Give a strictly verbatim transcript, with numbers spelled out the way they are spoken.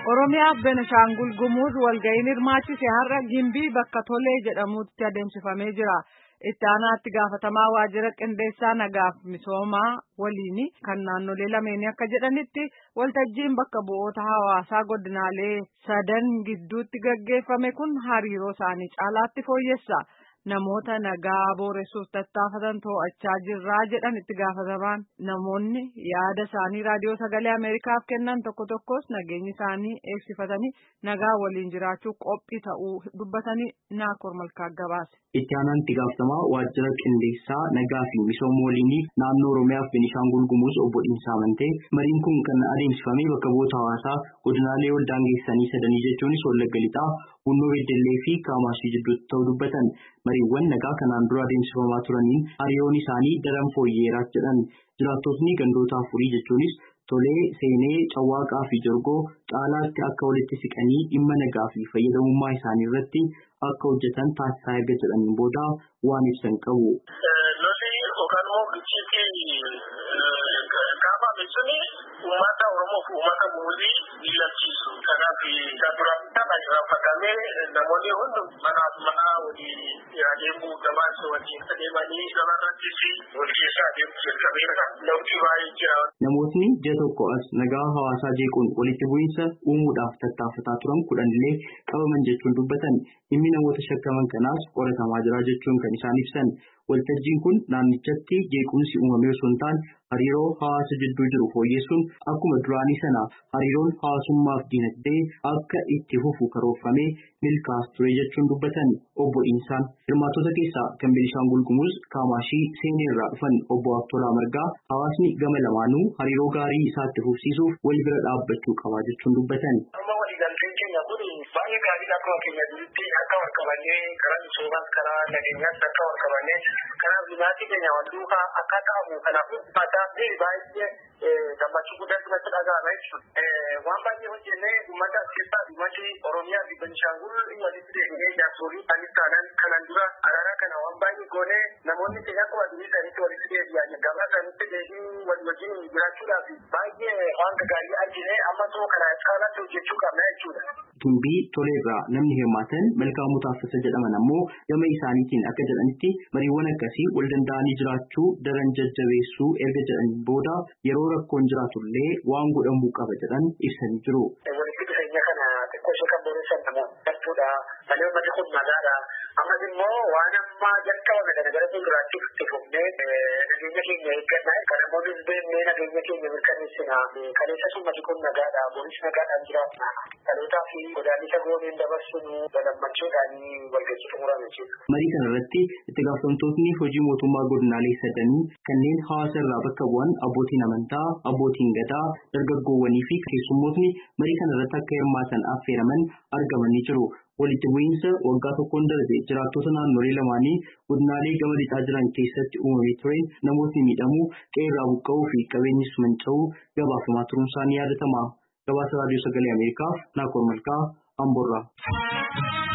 Oromiyaa fi Benishangul Gumuz walga'iin hirmaachise har'a Gimbii bakka Tolee jedhamutti adeemsifamee jira. Itti aanaatti gaafatamaa waajjira qindeessaa nagaaf misoomaa waliin kan naannolee lameenii akka jedhanitti waltajjiin bakka bu'oota hawaasaa godinaalee sadan gidduutti gaggeeffame kun hariiroo isaanii caalaatti fooyyessa. Namoota nagaa booressuuf tattaafatan to'achaa jirraa jedhan itti gaafatamaan namoonni yaada isaanii raadiyoo sagalee Ameerikaaf kennan tokko tokkos nageenyi isaanii eegsifatanii nagaa waliin jiraachuu qophii ta'uu dubbatanii Naakoor Malkaa gabaase. Itti aanaan itti gaafatamaa waajjira qindeessaa nagaa fi misooma waliin naannoo Oromiyaa fi Benishangul Gumuz obbo Dhiinsaa Amantee mariin kun kan adeemsifame bakka bu'oota hawaasaa godinaalee wal daangeessanii sadanii jechuunis Wallagga Lixaa, Bunnoo Beddellee fi Kaamaashii jidduutti ta'uu dubbatan. Mariiwwan nagaa kanaan dura adeemsifamaa turaniin hariiroon isaanii daran fooyyeeraa jedhan jiraattotni gandoota afurii jechuunis Tolee, Seenee, Cawwaaqaa fi Jorgoo caalaatti akka walitti siqanii dhimma nagaa fi fayyadamummaa isaanii irratti akka hojjetan taasisaa erga jedhaniin booda waan ibsan qabu. Lolli yookaan immoo bichiitii qaama misoomni uummata Oromoo fi uummata Gumuzii miidhagsiisu. Kanaaf duraan kana irraanfatamee namoonni hundi mana mana walii adeemuu gabaasa waliin adeemanii gabaarrattis wal keessa adeemuu jalqabeera. Lafti baay'ee jira. Namootni ji'a tokko as nagaa hawaasaa jeequun walitti bu'iinsa uumuudhaaf tattaafataa turan kudhanillee qabaman jechuun dubbatan dhimmi namoota shakkaman kanaas qoratamaa jira jechuun kan isaan ibsan. Waltajjiin kun naannichatti jeequmsi uumamee osoo hin taane hariiroo hawaasa jidduu jiru fooyyessuun akkuma duraanii sana hariiroon hawaasummaaf dinagdee akka itti fufu karoorfamee milkaa'aa ture jechuun dubbatan obbo Dhiinsaan. Hirmaattota keessaa kan Benishangul Gumuz Kaamaashii Seenee irraa dhufan obbo Aktolaa Margaa hawaasni gama lamaanuu hariiroo gaarii isaatti fufsiisuuf wal bira dhaabbachuu qaba jechuun dubbatan. Baay'ee gaariidha akkuma keenya duritti akka wal qabannee karaa misoomaas karaa nageenyaas akka wal qabannee karaa bineensi keenya wal duukaa akka ta'amu kanaaf uffataa fi baay'ee gammachuu guddaa irratti dhaga'ama jechuudha. Waan baay'ee hojjennee uummata as keessaa uummati Oromiyaa fi Benishangul walitti deemnee jaarsolii anis taanaan kanaan dura araara kana waan baay'ee goonee namoonni keenya akkuma durii sanitti walitti deebi'an gabaa sanitti deebiin wal wajjin jiraachuudhaaf baay'ee waan gaarii argine amma too kana caalatti hojjechuu qabna jechuudha. Gimbii Toleerraa namni hirmaatan Malkaamuu Taaffasa jedhaman ammoo gama isaaniitiin akka jedhanitti mariiwwan akkasii wal danda'anii jiraachuu daran jajjabeessuu erga jedhaniin booda yeroo rakkoon jiraatullee waan godhamuu qaba jedhan ibsanii jiru. Walitti dhufeenya kana xiqqoo ishee kan boreessan namoota jechuudha. Malee uummatni kun nagaadha. Ammas immoo waan ammaa jalqabame kana gara fuulduraatti itti fufnee nageenya keenya eegganna. Kan namoonni beeknee nageenya keenya mirkaneessina. Kaleessas uummati kun nagaadha. Boris nagaadhaan jiraatna. Dhalootaa fi godaannisa gooneen dabarsinu galammachuudhaan walgahii xumurame jechuudha. Marii kana irratti itti gaafatamtootni hojii mootummaa godinaalee sadanii kanneen hawaasa irraa bakka bu'an abbootiin amantaa, abbootiin gadaa, dargaggoowwanii fi keessummootni marii kana irratti akka hirmaatan affeeraman argamanii jiru. Walitti bu'iinsa waggaa tokkoon darbe jiraattota naannolee lamaanii godinaalee gama lixaa jiran keessatti uumamee ture namootni miidhamuu, qe'ee buqqa'uu fi qabeenyis manca'uu gabaafamaa turuun isaanii yaadatama. Gabaasa raadiyoo sagalee Ameerikaaf Naakoor Malkaa Amboorraa.